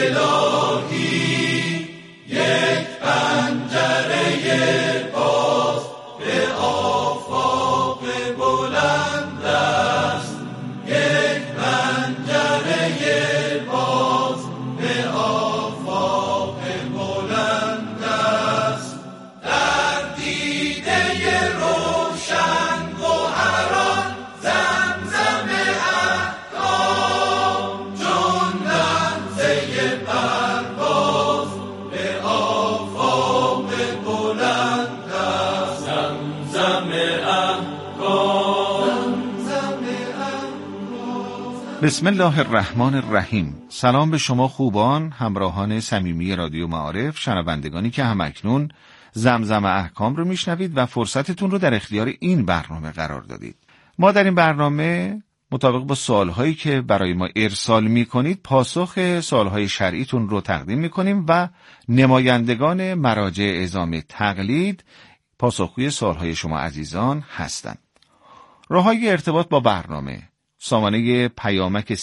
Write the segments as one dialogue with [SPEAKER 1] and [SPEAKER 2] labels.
[SPEAKER 1] بسم الله الرحمن الرحیم. سلام به شما خوبان، همراهان صمیمی رادیو معارف، شنوندگانی که همکنون زمزم احکام رو میشنوید و فرصتتون رو در اختیار این برنامه قرار دادید. ما در این برنامه مطابق با سوالهایی که برای ما ارسال میکنید پاسخ سوالهای شرعیتون رو تقدیم میکنیم و نمایندگان مراجع اعزام تقلید پاسخگوی سوالهای شما عزیزان هستند. راههای ارتباط با برنامه: سامانه پیامک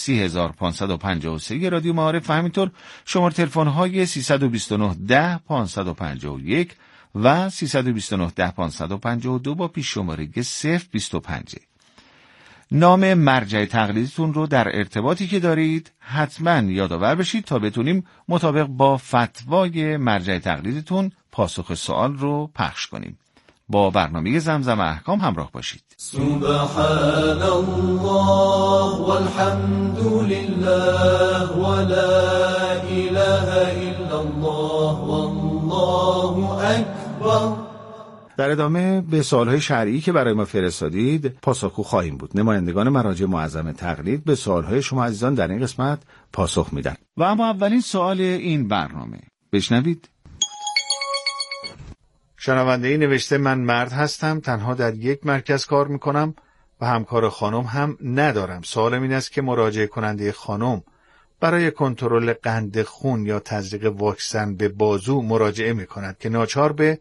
[SPEAKER 1] 3553 رادیو معارف و همینطور شماره تلفن‌های 329 10 551 و 329 10 552 با پیش شماره 025. نام مرجع تقلیدتون رو در ارتباطی که دارید حتما یادآور بشید تا بتونیم مطابق با فتوای مرجع تقلیدتون پاسخ سوال رو پخش کنیم. با برنامه زمزم احکام همراه باشید.
[SPEAKER 2] سبحان الله والحمد لله ولا اله الا الله والله اکبر.
[SPEAKER 1] در ادامه به سوالهای شرعی که برای ما فرستادید پاسخگو خواهیم بود. نمایندگان مراجع معظم تقلید به سوالهای شما عزیزان در این قسمت پاسخ میدن. و اما اولین سوال این برنامه، بشنوید. شنونده‌ای نوشته: من مرد هستم، تنها در یک مرکز کار میکنم و همکار خانم هم ندارم. سوالم این است که مراجعه کننده خانم برای کنترل قند خون یا تزریق واکسن به بازو مراجعه میکند که ناچار به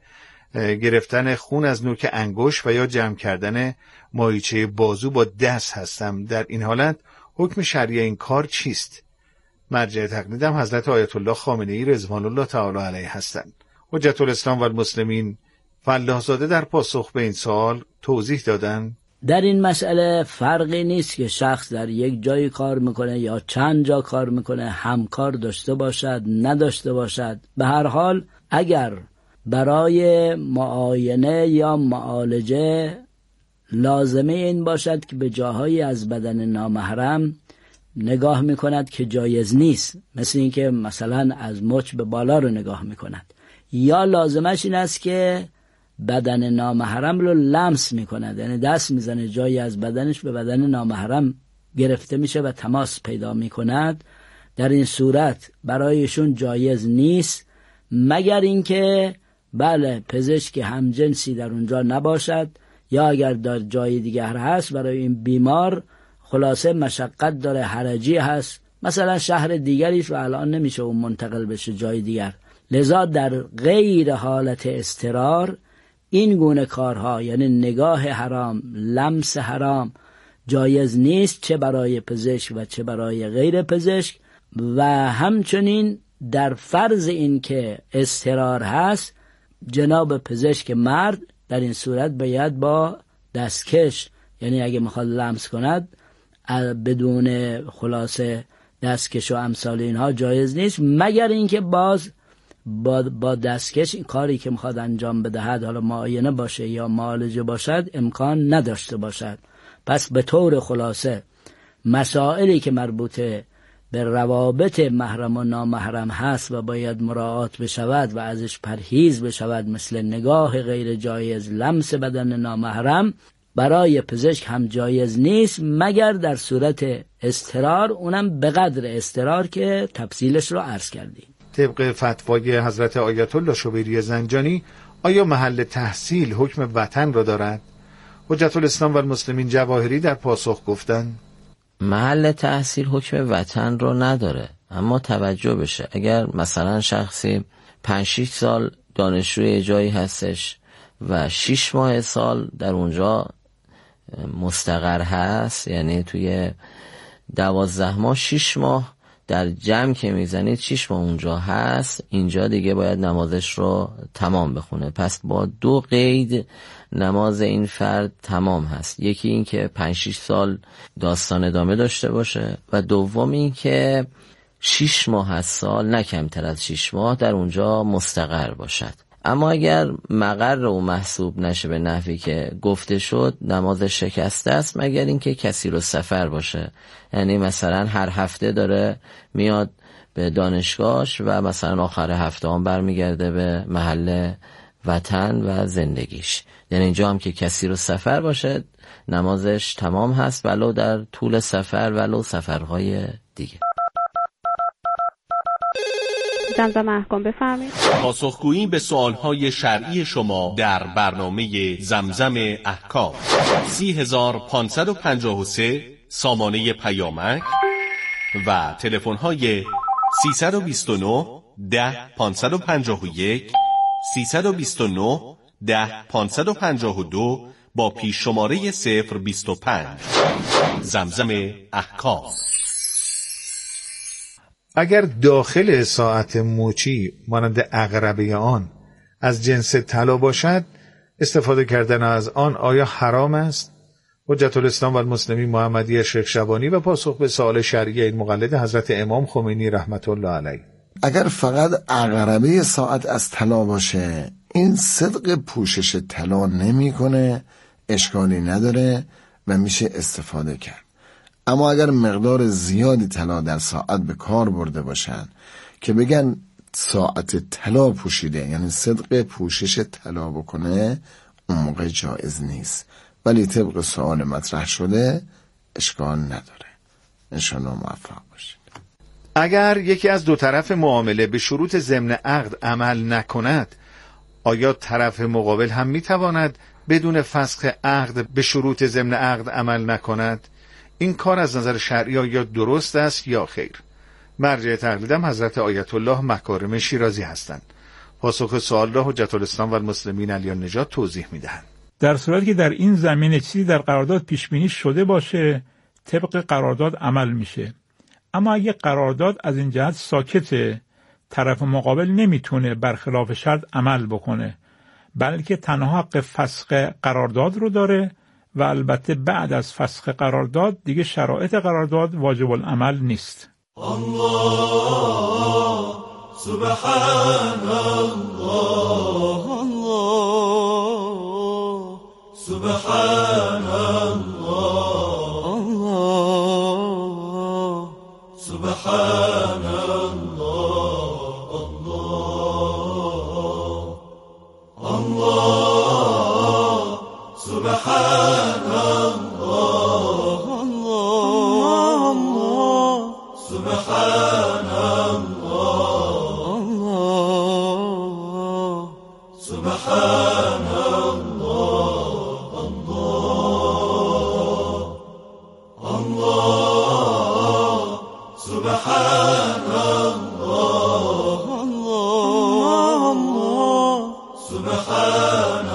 [SPEAKER 1] گرفتن خون از نوک انگشت و یا جمع کردن ماهیچه بازو با دست هستم. در این حالت حکم شرعی این کار چیست؟ مرجع تقلیدم حضرت آیت الله خامنه‌ای رضوان الله تعالی علیه هستند. حجت الاسلام و المسلمین فلاح زاده در پاسخ به این سوال توضیح دادن:
[SPEAKER 3] در این مسئله فرقی نیست که شخص در یک جایی کار میکنه یا چند جا کار میکنه، همکار داشته باشد نداشته باشد. به هر حال اگر برای معاینه یا معالجه لازمه این باشد که به جاهایی از بدن نامحرم نگاه میکند که جایز نیست، مثل این که مثلا از مچ به بالا رو نگاه میکند، یا لازمش این است که بدن نامحرم رو لمس میکند، یعنی دست میزنه جایی از بدنش به بدن نامحرم گرفته میشه و تماس پیدا میکند، در این صورت برایشون جایز نیست، مگر اینکه بله پزشک همجنسی در اونجا نباشد یا اگر در جای دیگر هست برای این بیمار خلاصه مشقت داره، حرجی هست، مثلا شهر دیگریش و الان نمیشه اون منتقل بشه جای دیگر. لذا در غیر حالت اضطرار این گونه کارها، یعنی نگاه حرام، لمس حرام جایز نیست، چه برای پزشک و چه برای غیر پزشک. و همچنین در فرض این که اضطرار هست، جناب پزشک مرد در این صورت باید با دستکش، یعنی اگه میخواد لمس کند بدون خلاصه دستکش و امثال اینها جایز نیست، مگر اینکه باز با دستکش این کاری که میخواد انجام بدهد، حالا معاینه باشه یا معالجه باشد، امکان نداشته باشد. پس به طور خلاصه مسائلی که مربوطه به روابط محرم و نامحرم هست و باید مراعات بشود و ازش پرهیز بشود، مثل نگاه غیر جایز، لمس بدن نامحرم، برای پزشک هم جایز نیست مگر در صورت اضطرار، اونم به قدر اضطرار که تفصیلش رو عرض کردیم.
[SPEAKER 1] طبق فتوای حضرت آیت الله شبیری زنجانی آیا محل تحصیل حکم وطن را دارد؟ حجت الاسلام و المسلمین جواهری در پاسخ گفتند:
[SPEAKER 4] محل تحصیل حکم وطن رو نداره، اما توجه بشه اگر مثلا شخصی 5-6 سال دانشجوی جایی هستش و 6 ماه سال در اونجا مستقر هست، یعنی توی 12 ماه 6 ماه در جمع که میزنید 6 ماه اونجا هست، اینجا دیگه باید نمازش رو تمام بخونه. پس با 2 قید نماز این فرد تمام هست. یکی این که 5-6 سال داستان ادامه داشته باشه و دوم این که 6 ماه از سال، نه کمتر از 6 ماه در اونجا مستقر باشد. اما اگر مقر او محسوب نشه به نحوی که گفته شد، نماز شکسته است، مگر اینکه کسی رو سفر باشه. یعنی مثلا هر هفته داره میاد به دانشگاهش و مثلا آخر هفته هم برمیگرده به محل وطن و زندگیش. یعنی اینجا هم که کسی رو سفر باشه نمازش تمام هست، ولو در طول سفر، ولو سفرهای دیگه.
[SPEAKER 5] زمزمه احکام بفرمایید.
[SPEAKER 6] پاسخگویی به سوالهای شرعی شما در برنامه زمزم احکام. 30553 سامانه پیامک و تلفن‌های 329 10 551 329 10 552 با پیش شماره 025. زمزم احکام.
[SPEAKER 1] اگر داخل ساعت موچی مانند عقربه آن از جنس طلا باشد، استفاده کردن از آن آیا حرام است؟ حجت الاسلام و المسلمین محمدی شیخ شبانی و پاسخ به سوال شرعی این مقلد حضرت امام خمینی رحمت الله علیه.
[SPEAKER 7] اگر فقط عقربه ساعت از طلا باشه، این صدق پوشش طلا نمیکنه، اشکالی نداره و میشه استفاده کرد. اما اگر مقدار زیادی طلا در ساعت به کار برده باشن که بگن ساعت طلا پوشیده، یعنی صدق پوشش طلا بکنه، اون موقع جایز نیست. ولی طبق سوال مطرح شده اشکال نداره. انشاءالله موفق باشید.
[SPEAKER 1] اگر یکی از دو طرف معامله به شروط ضمن عقد عمل نکند، آیا طرف مقابل هم میتواند بدون فسخ عقد به شروط ضمن عقد عمل نکند؟ این کار از نظر شرعی یا درست است یا خیر؟ مرجع تقلیدم حضرت آیت الله مکارم شیرازی هستند. پاسخ سوال را حجت الاسلام و المسلمین علی النجات توضیح میدهند.
[SPEAKER 8] در صورتی که در این زمینه چیزی در قرارداد پیش بینی شده باشه، طبق قرارداد عمل میشه. اما اگه قرارداد از این جهت ساکته، طرف مقابل نمیتونه برخلاف شرط عمل بکنه، بلکه تنها حق فسخ قرارداد رو داره و البته بعد از فسخ قرارداد دیگه شرایط قرارداد واجب العمل نیست.
[SPEAKER 2] الله سبحان الله الله سبحان الله الله سبحان الله الله الله سبحان الله الله سبحان الله الله سبحان الله الله الله سبحان الله الله سبحان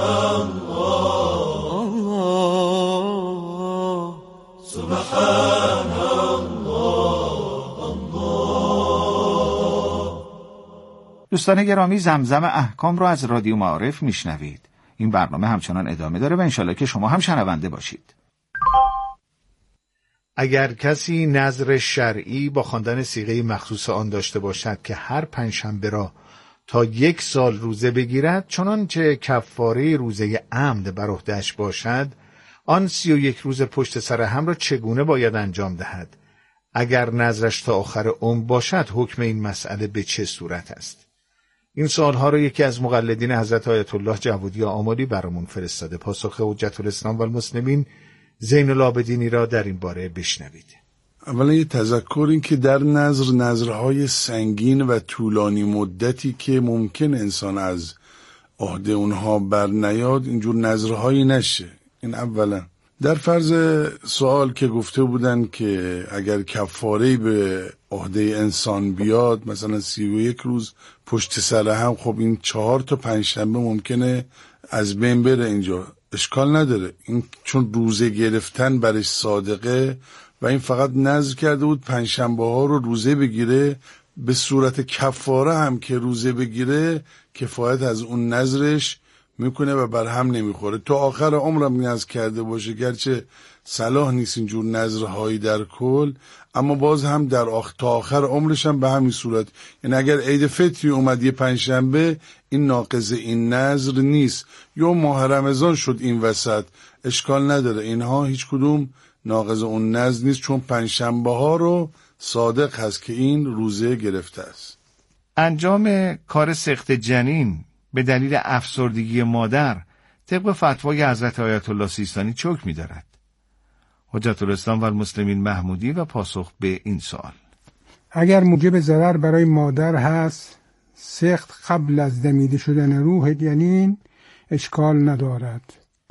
[SPEAKER 2] الله سبحان
[SPEAKER 1] دوستان گرامی، زمزم احکام رو از رادیو معارف میشنوید. این برنامه همچنان ادامه داره و انشالله که شما هم شنونده باشید. اگر کسی نذر شرعی با خواندن صیغه مخصوص آن داشته باشد که هر پنجشنبه را تا 1 سال روزه بگیرد، چنانچه کفاره روزه عمد بر عهده‌اش باشد، آن 31 روز پشت سر هم را چگونه باید انجام دهد؟ اگر نذرش تا آخر عمر باشد، حکم این مسئله به چه صورت است؟ این سوالها را یکی از مقلدین حضرت آیت الله جوادی آملی برامون فرستاده. پاسخ حجت الاسلام و المسلمین زین العابدینی را در این باره بشنوید.
[SPEAKER 9] اولا یه تذکر این که در نظرهای سنگین و طولانی مدتی که ممکن انسان از عهده اونها بر نیاد، اینجور نظرهایی نشه. این اولا. در فرض سوال که گفته بودن که اگر کفاره به عهده انسان بیاد، مثلا 31 روز پشت سر هم، خب این 4 تا 5 شنبه ممکنه از بین بره. اینجا اشکال نداره، این چون روزه گرفتن برش صادقه و این فقط نذر کرده بود پنجشنبه ها رو روزه بگیره، به صورت کفاره هم که روزه بگیره کفایت از اون نذرش میکنه و بر هم نمیخوره. تا آخر عمرم نذر کرده باشه، گرچه صلاح نیست اینجور نذرهایی در کل، اما باز هم تا آخر عمرش هم به همین صورت. یعنی اگر عید فطری اومد یه پنجشنبه، این ناقض این نذر نیست. یا ماه رمضان شد این وسط، اشکال نداره، اینها هیچ کدوم ناقض اون نذر نیست، چون پنجشنبه ها رو صادق هست که این روزه گرفته است.
[SPEAKER 1] انجام کار سقط جنین به دلیل افسردگی مادر طبق فتوای حضرت آیت الله سیستانی چه حکمی دارد؟ حجت الاسلام و المسلمین محمودی و پاسخ به این سوال:
[SPEAKER 10] اگر موجب ضرر برای مادر هست، سقط قبل از دمیده شدن روح جنین اشکال ندارد.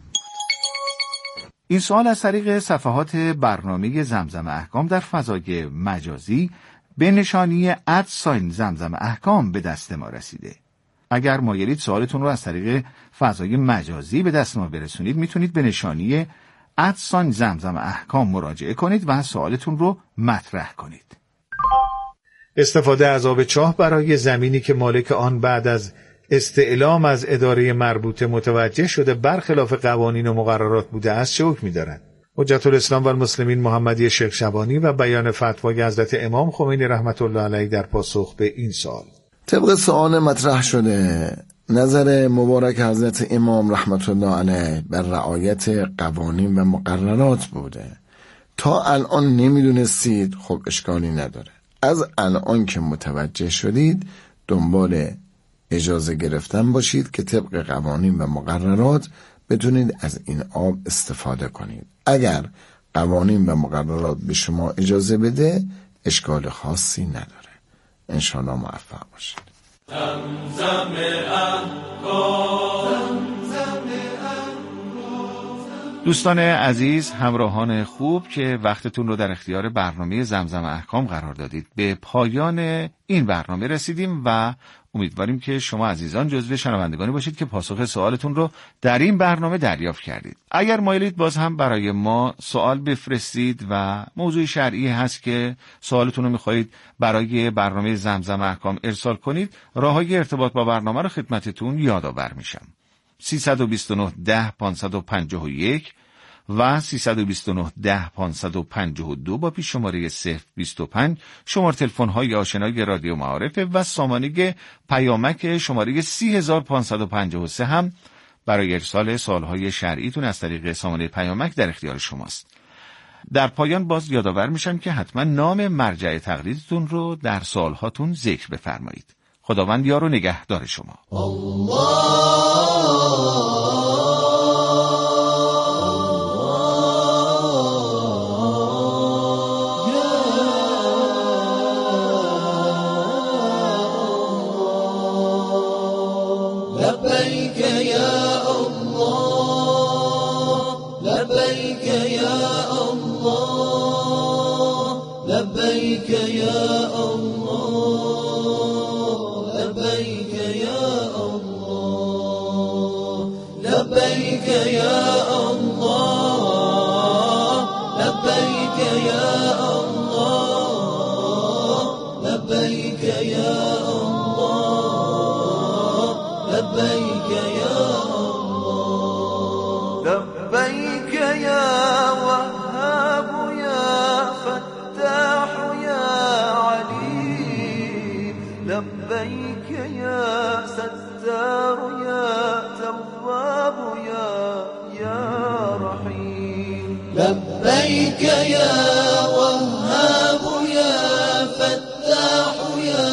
[SPEAKER 1] این سوال از طریق صفحات برنامه زمزم احکام در فضای مجازی به نشانی @زمزم احکام به دست ما رسیده. اگر مایلید سوالتون رو از طریق فضای مجازی به دست ما برسونید، میتونید به نشانی @زمزم احکام مراجعه کنید و سوالتون رو مطرح کنید. استفاده از آب چاه برای زمینی که مالک آن بعد از استعلام از اداره مربوطه متوجه شده برخلاف قوانین و مقررات بوده است چه حکمی دارد؟ حجت الاسلام و المسلمین محمدی شیخ شبانی و بیان فتوای حضرت امام خمینی رحمت الله علیه در پاسخ به این سوال:
[SPEAKER 7] طبق سوال مطرح شده، نظر مبارک حضرت امام رحمت الله علیه بر رعایت قوانین و مقررات بوده. تا الان نمیدونستید، خب اشکالی نداره. از الان که متوجه شدید دنبال اجازه گرفتن باشید که طبق قوانین و مقررات بتونید از این آب استفاده کنید. اگر قوانین و مقررات به شما اجازه بده اشکال خاصی نداره. انشاءالله موفق باشید.
[SPEAKER 2] زمزم احکام.
[SPEAKER 1] دوستان عزیز، همراهان خوب که وقتتون رو در اختیار برنامه زمزم احکام قرار دادید، به پایان این برنامه رسیدیم و امیدواریم که شما عزیزان جزو شنوندگانی باشید که پاسخ سوالتون رو در این برنامه دریافت کردید. اگر مایلید باز هم برای ما سوال بفرستید و موضوع شرعی هست که سوالتون رو میخواهید برای برنامه زمزم احکام ارسال کنید، راههای ارتباط با برنامه رو خدمتتون یادآور میشم. 329 10 551 و 329 10 552 با پیش شماره 025 شماره تلفن های آشنای رادیو معارف و سامانه پیامک شماره 30553 هم برای ارسال سوالهای شرعیتون از طریق سامانه پیامک در اختیار شماست. در پایان باز یادآور میشم که حتما نام مرجع تقلیدتون رو در سوالهاتون ذکر بفرمایید. خداوند یار و نگهدار شما.
[SPEAKER 2] لبيك يا الله لبيك يا الله لبيك يا الله لبيك يا الله لبيك يا الله لبيك يا الله لبيك يا لبيك يا الله لبيك يا وهاب يا فتاح يا عليم لبيك يا ستار يا تواب يا رحيم لبيك يا وهاب يا فتاح يا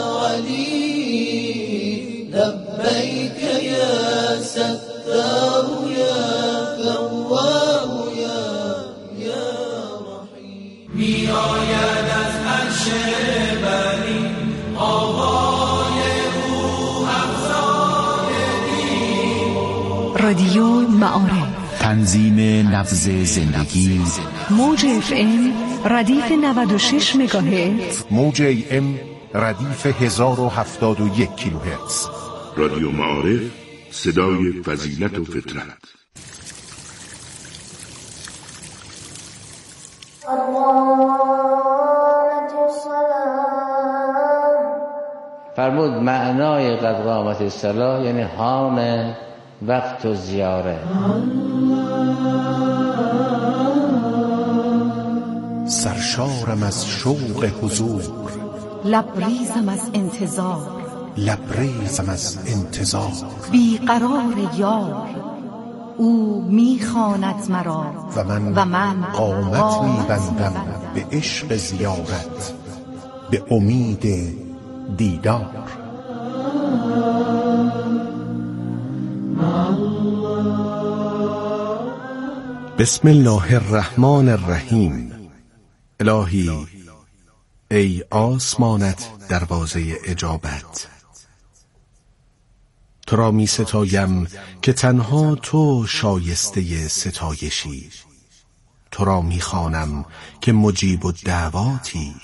[SPEAKER 2] عليم لبيك يا ستار يا تواب يا رحيم میآید از عرش بری آوای روح افزایگی.
[SPEAKER 11] رادیو معارف، تنظیم نبض زندگی. موج FM ردیف 96 مگاهرتز، موج AM ردیف 1071 کیلوهرتز.
[SPEAKER 12] رادیو معارف، صدای فضیلت و فطرت.
[SPEAKER 4] فرمود معنای قد قامت الصلاة یعنی حان وقت و زیاره.
[SPEAKER 11] سرشارم از شوق حضور،
[SPEAKER 13] لبریزم از انتظار،
[SPEAKER 11] لبریزم از انتظار.
[SPEAKER 13] بیقرار یار، او میخواند مرا و من
[SPEAKER 11] قامت میبندم به عشق زیارت، به امید دیدار. بسم الله الرحمن الرحیم. الهی ای آسمانت دروازه اجابت، تو را می ستایم که تنها تو شایسته ستایشی، تو را می خوانم که مجیب الدعواتی.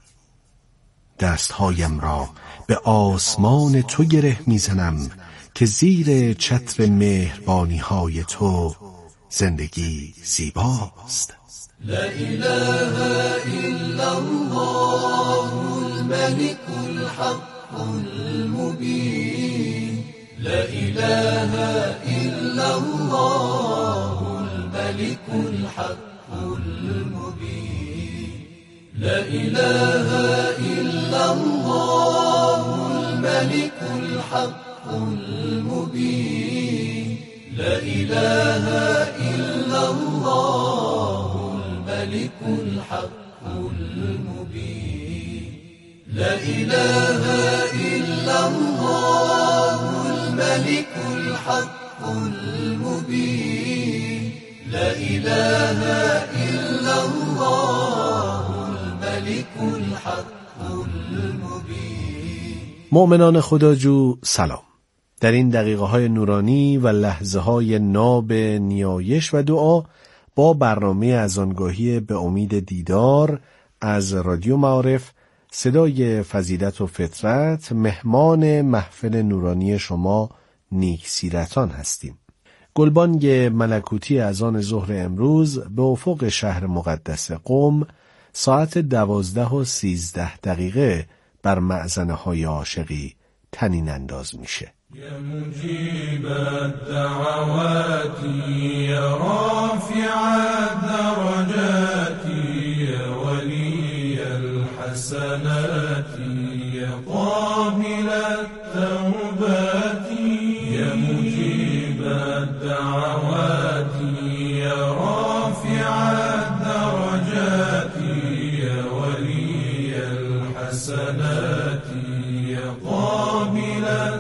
[SPEAKER 11] دستهایم را به آسمان تو گره می زنم که زیر چتر مهربانی های تو زندگی زیباست.
[SPEAKER 2] لا اله الا الله الملك الحق المبين، لا اله الا الله الملك الحق المبين، لا اله الا الله الملك الحق المبين، لا اله الا الله الملك الحق المبين، لا اله الا الله الملك الحق المبين، لا اله الا الله الملك الحق المبين.
[SPEAKER 11] مؤمنان خداجو سلام. در این دقیقه های نورانی و لحظه های ناب نیایش و دعا با برنامه اذانگاهی به امید دیدار از رادیو معارف صدای فضیلت و فطرت مهمان محفل نورانی شما نیک سیرتان هستیم. گلبانگ ملکوتی اذان ظهر امروز به افق شهر مقدس قم ساعت 12:13 بر مأذنه های عاشقی طنین انداز میشه.
[SPEAKER 2] يا مجيب الدعوات يا رافع الدرجات يا ولي الحسنات يا قابل التوبات يا مجيب الدعوات يا رافع الدرجات يا ولي الحسنات يا قابل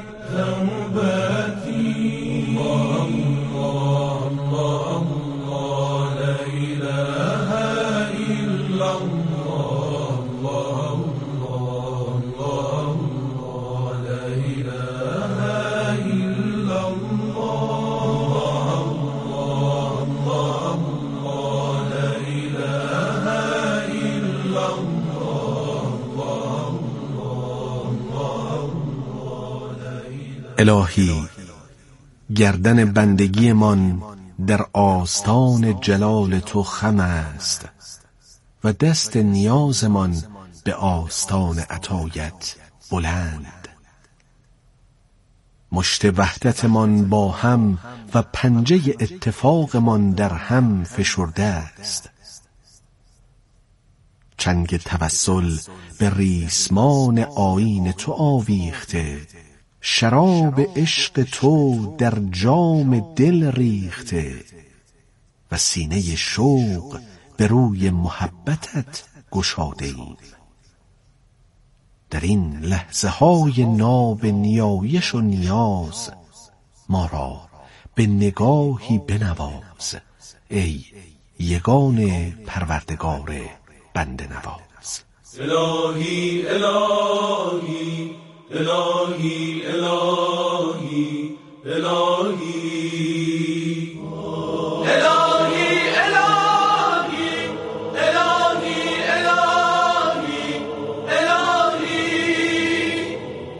[SPEAKER 2] توبتي. الله الله الله لا إله إلا الله، الله الله الله لا إله إلا الله، الله الله الله لا إله إلا الله، الله
[SPEAKER 11] الهی گردن بندگی من در آستان جلال تو خم است و دست نیاز من به آستان عطایت بلند. مشت وحدت من با هم و پنجه اتفاق من در هم فشرده است. چنگ توسل به ریسمان آیین تو آویخته، شراب عشق تو در جام دل ریخته و سینه شوق به روی محبتت گشاده ایم. در این لحظه های ناب نیایش و نیاز ما را به نگاهی بنواز ای یگان پروردگار بنده نواز.
[SPEAKER 2] الهی الهی الهی الهی الهی الهی الهی الهی الهی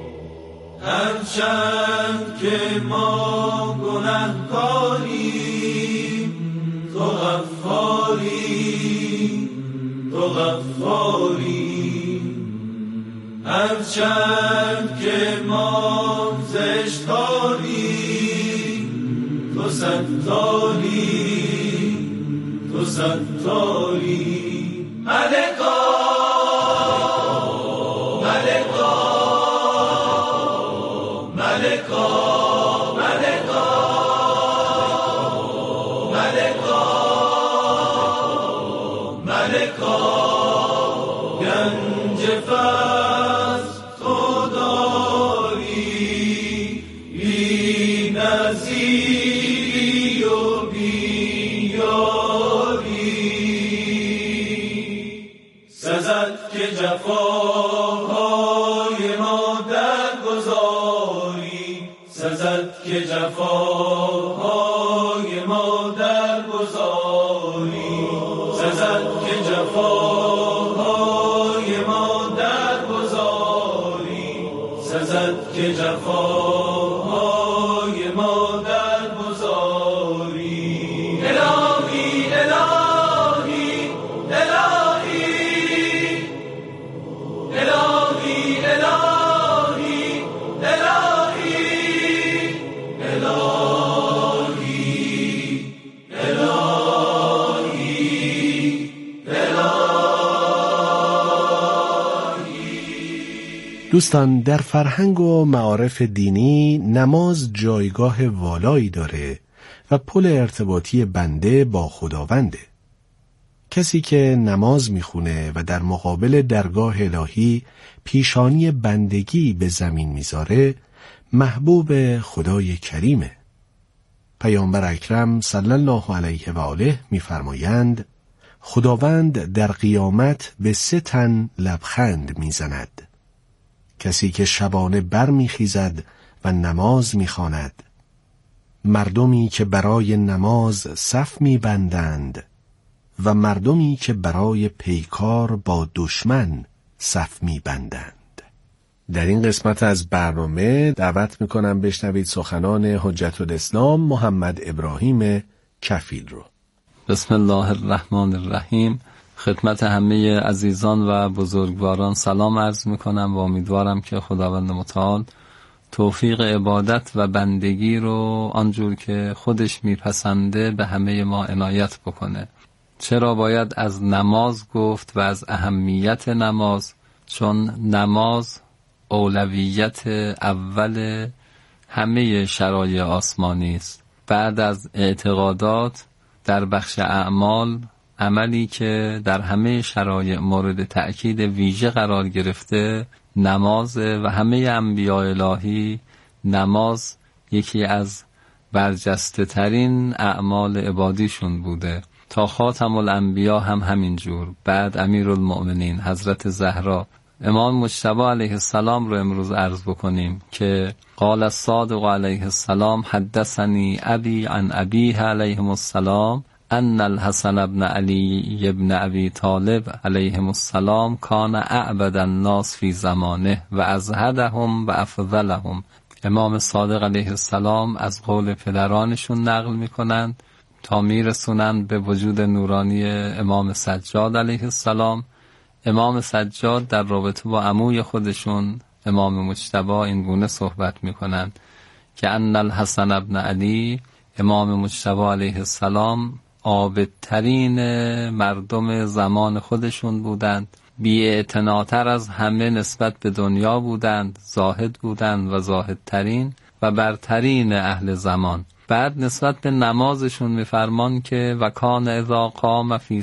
[SPEAKER 2] هرچند که ما گنهکاریم تو غفاری تو غفاری، هرچند که ما زشتاری، تو ستاری، تو ستاری. ملکا ملکا ملکا ملکا ملکا ملکا، گنج فضل تو داری، بی نظیری و بی یاری. سزد که جفاهای ما درگذاری، سزد که جفاهای ما درگذاری، سزد که جفاهای ما درگذاری، سزد که جفاهای ما درگذاری. الهی الهی الهی الهی الهی
[SPEAKER 11] دوستان، در فرهنگ و معارف دینی نماز جایگاه والایی داره و پل ارتباطی بنده با خداونده. کسی که نماز میخونه و در مقابل درگاه الهی پیشانی بندگی به زمین میذاره محبوب خدای کریمه. پیامبر اکرم صلی الله علیه و آله میفرمایند خداوند در قیامت به 3 تن لبخند میزند: کسی که شبانه بر میخیزد و نماز میخواند، مردمی که برای نماز صف میبندند و مردمی که برای پیکار با دشمن صف میبندند. در این قسمت از برنامه دعوت میکنم بشنوید سخنان حجت الاسلام محمد ابراهیم کفیل رو.
[SPEAKER 14] بسم الله الرحمن الرحیم. خدمت همه عزیزان و بزرگواران سلام عرض میکنم و امیدوارم که خداوند متعال توفیق عبادت و بندگی رو آنجور که خودش میپسنده به همه ما عنایت بکنه. چرا باید از نماز گفت و از اهمیت نماز؟ چون نماز اولویت اول همه شرایع آسمانی است. بعد از اعتقادات در بخش اعمال، عملی که در همه شرایع مورد تأکید ویژه قرار گرفته نماز و همه انبیاء الهی نماز یکی از برجسته ترین اعمال عبادیشون بوده. تا خاتم الانبیا هم همینجور. بعد امیرالمؤمنین حضرت زهرا، امام مجتبی علیه السلام رو امروز عرض بکنیم که قال الصادق علیه السلام حدثنی ابی عن ابیه علیهم السلام ان الحسن ابن علی ابن ابی طالب علیهم السلام کان اعبد الناس فی زمانه و ازهدهم و افضلهم. امام صادق علیه السلام از قول پدرانشون نقل میکنند تا میرسونند به وجود نورانی امام سجاد علیه السلام. امام سجاد در رابطه با عموی خودشون امام مجتبی این گونه صحبت میکنند که ان الحسن ابن علی، امام مجتبی علیه السلام عابدترین مردم زمان خودشون بودند، بی‌اعتناتر از همه نسبت به دنیا بودند، زاهد بودند و زاهدترین و برترین اهل زمان. بعد نسبت به نمازشون میفرمان که و کان اذا قام فی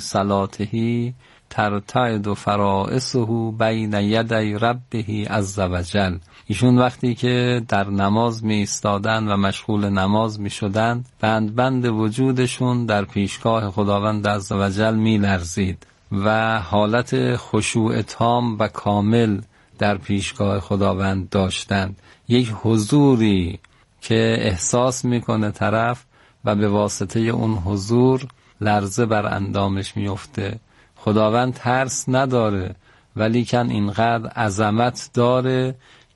[SPEAKER 14] صلاته ترتعد فرائصه بین یدی ربه عز وجل. ایشون وقتی که در نماز می ایستادند و مشغول نماز می شدند، بند وجودشون در پیشگاه خداوند عز وجل می لرزید و حالت خشوع تام و کامل در پیشگاه خداوند داشتند. یک حضوری که احساس میکنه طرف و به واسطه اون حضور لرزه بر اندامش میفته. خداوند ترس نداره ولیکن اینقدر عظمت داره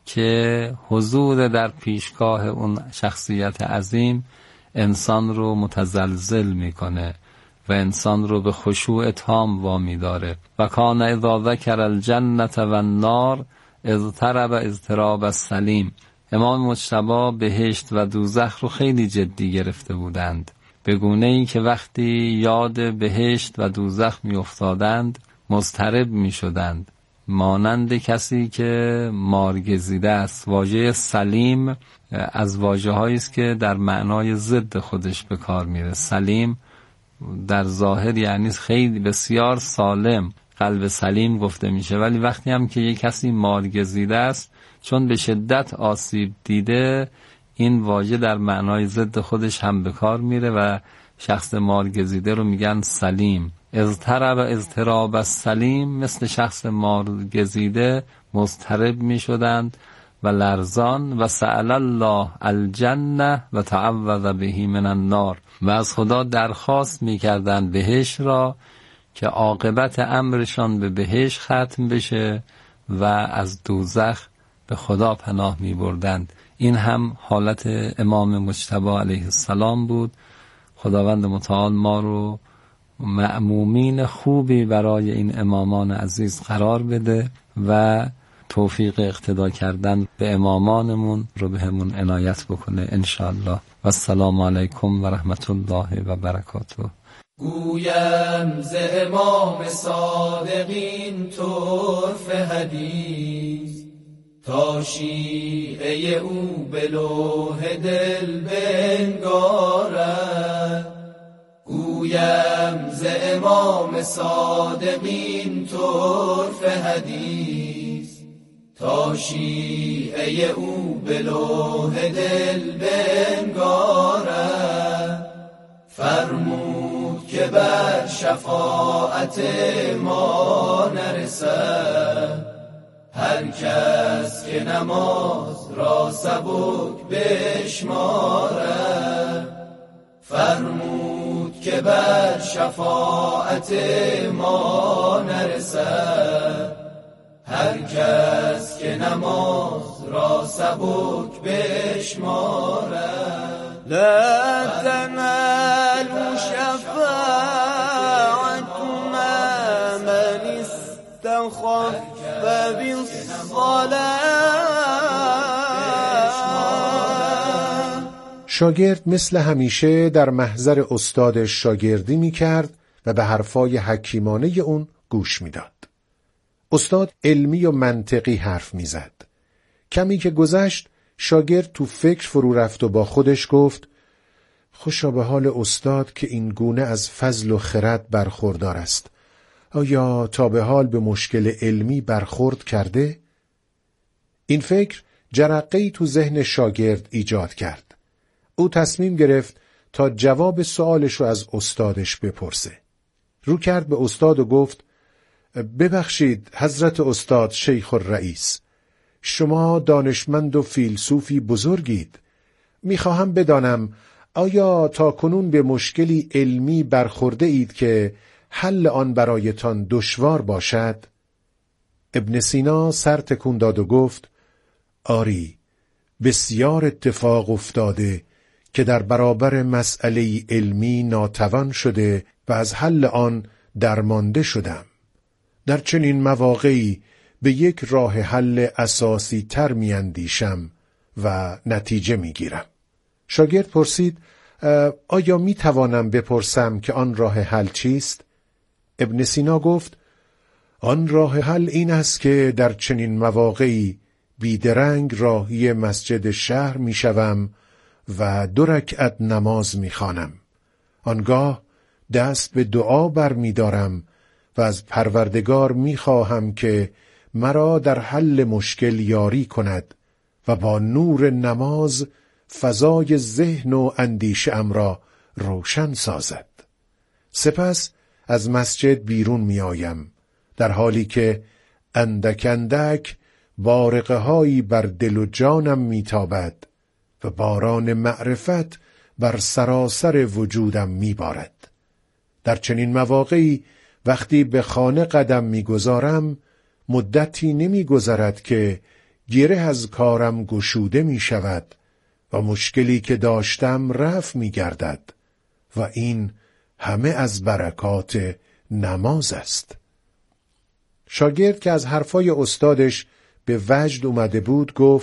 [SPEAKER 14] که حضور در پیشگاه اون شخصیت عظیم انسان رو متزلزل میکنه و انسان رو به خشوع تام وامی داره. و کان اذا ذکر الجنة و النار اضطرب اضطراب السلیم. امام مجتبی بهشت و دوزخ رو خیلی جدی گرفته بودند، به گونه‌ای که وقتی یاد بهشت و دوزخ می افتادند مضطرب می شدند، مانند کسی که مارگزیده است. واژه سلیم از واژه‌هایی است که در معنای ضد خودش به کار میره. سلیم در ظاهر یعنی خیلی بسیار سالم، قلب سلیم گفته میشه، ولی وقتی هم که یک کسی مارگزیده است چون به شدت آسیب دیده، این واژه در معنای ضد خودش هم به کار میره و شخص مارگزیده رو میگن سلیم. اضطرب اضطراب السلیم، مثل شخص مارگزیده مضطرب میشدند و لرزان. و سأل الله الجنه و تعوذ به من النار، و از خدا درخواست میکردند بهشت را که عاقبت امرشان به بهشت ختم بشه و از دوزخ به خدا پناه می بردند. این هم حالت امام مجتبی علیه السلام بود. خداوند متعال ما رو مأمومین خوبی برای این امامان عزیز قرار بده و توفیق اقتدا کردن به امامانمون رو به همون عنایت بکنه انشاءالله. و السلام علیکم و رحمت الله و برکاته.
[SPEAKER 2] گویم ز امام صادقین طرف حدیث، تا شیعه او به لوح دل بنگارد. گویم ز امام صادقین طرف حدیث، تا شیعه او به لوح دل بنگارد. فرمود که بر شفاعت ما نرسد هر کس که نماز را سبک بشمارد. فرمود که بر شفاعت ما نرسد هر کس که نماز را سبک بشمارد.
[SPEAKER 15] لا تنال شفاعتنا من استخف بالصلاة.
[SPEAKER 11] شاگرد مثل همیشه در محضر استادش شاگردی می کرد و به حرفای حکیمانه اون گوش می داد. استاد علمی و منطقی حرف می زد. کمی که گذشت شاگرد تو فکر فرو رفت و با خودش گفت خوشا به حال استاد که این گونه از فضل و خرد برخوردار است. آیا تا به حال به مشکل علمی برخورد کرده؟ این فکر جرقه‌ای تو ذهن شاگرد ایجاد کرد. او تصمیم گرفت تا جواب سوالش رو از استادش بپرسه. رو کرد به استاد و گفت ببخشید حضرت استاد شیخ الرئیس، شما دانشمند و فیلسوفی بزرگید. میخواهم بدانم آیا تا کنون به مشکلی علمی برخورده اید که حل آن برایتان دشوار باشد؟ ابن سینا سر تکون داد و گفت آری، بسیار اتفاق افتاده که در برابر مسئله علمی ناتوان شده و از حل آن درمانده شدم. در چنین مواقعی به یک راه حل اساسی تر می اندیشم و نتیجه می گیرم. شاگرد پرسید آیا می توانم بپرسم که آن راه حل چیست؟ ابن سینا گفت آن راه حل این است که در چنین مواقعی بیدرنگ راهی مسجد شهر می شوم و 2 رکعت نماز می خوانم. آنگاه دست به دعا بر می دارم و از پروردگار می خواهم که مرا در حل مشکل یاری کند و با نور نماز فضای ذهن و اندیشه ام را روشن سازد. سپس از مسجد بیرون می آیم در حالی که اندک اندک بارقه هایی بر دل و جانم می تابد و باران معرفت بر سراسر وجودم می بارد. در چنین مواقعی وقتی به خانه قدم می گذارم مدتی نمی گذرد که گره از کارم گشوده می شود و مشکلی که داشتم رفع می گردد و این همه از برکات نماز است. شاگرد که از حرفای استادش به وجد اومده بود گفت